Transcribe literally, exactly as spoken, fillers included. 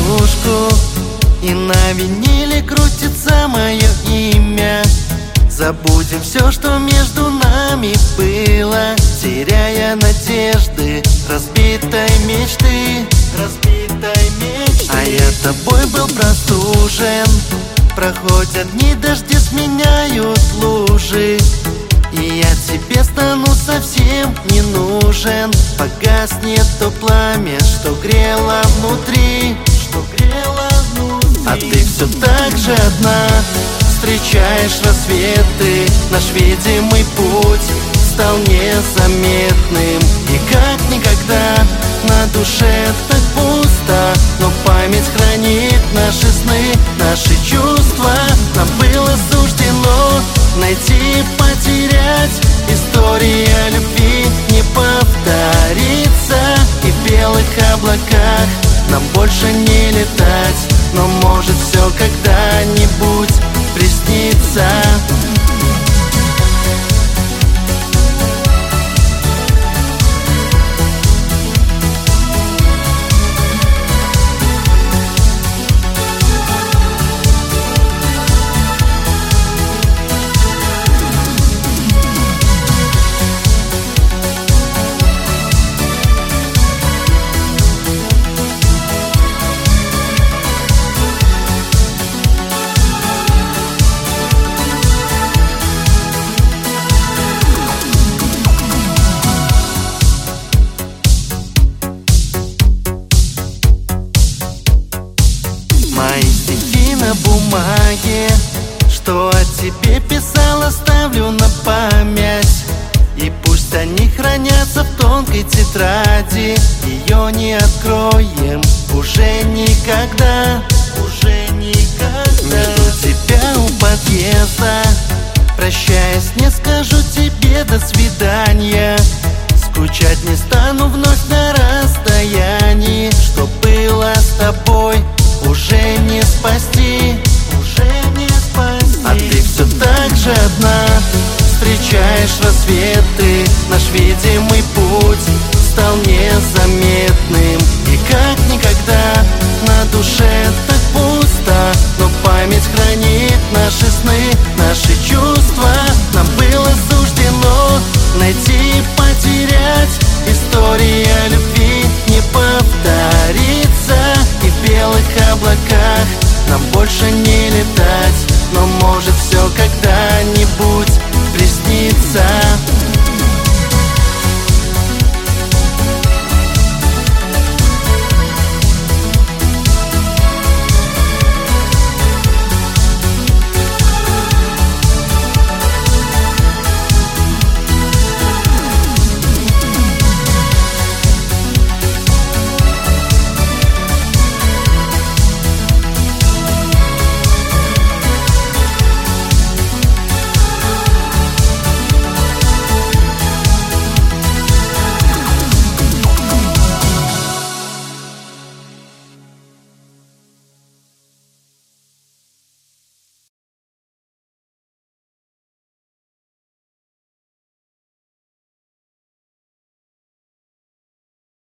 подушку, и на виниле крутится мое имя. Забудем все, что между нами было, теряя надежды, разбитой мечты, разбитой мечты. А я тобой был простужен. Проходят дни, дожди сменяют лужи, и я тебе стану совсем не нужен. Погаснет то пламя, что грело внутри, что грело внутри. А ты все так же одна встречаешь рассветы. Наш видимый путь стал незаметным, и как никогда на душе так пусто. Но память хранит наши сны, наши чувства. Нам было суждено найти и потерять. История любви не повторится, и в белых облаках нам больше не летать. Но может все когда-нибудь приснится. Мои стихи на бумаге, что о тебе писал, оставлю на память. И пусть они хранятся в тонкой тетради, ее не откроем уже никогда, уже никогда. Жду тебя у подъезда, прощаясь, не скажу тебе до свидания. Скучать не стану вновь на расстоянии. Что было с тобой, уже не спасти, уже не спасти. А ты все так же одна встречаешь рассветы. Наш видимый путь стал незаметным, и как никогда на душе так пусто. Но память